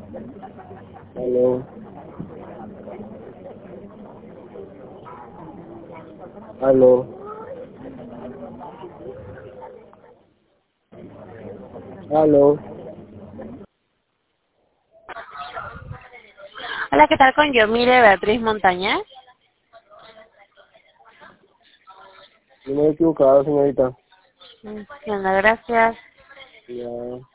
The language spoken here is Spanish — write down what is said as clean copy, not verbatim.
Aló. Aló. Aló. Hola, ¿qué tal con Yomire Beatriz Montañez? No me he equivocado, señorita. Entiendo, gracias. Ya.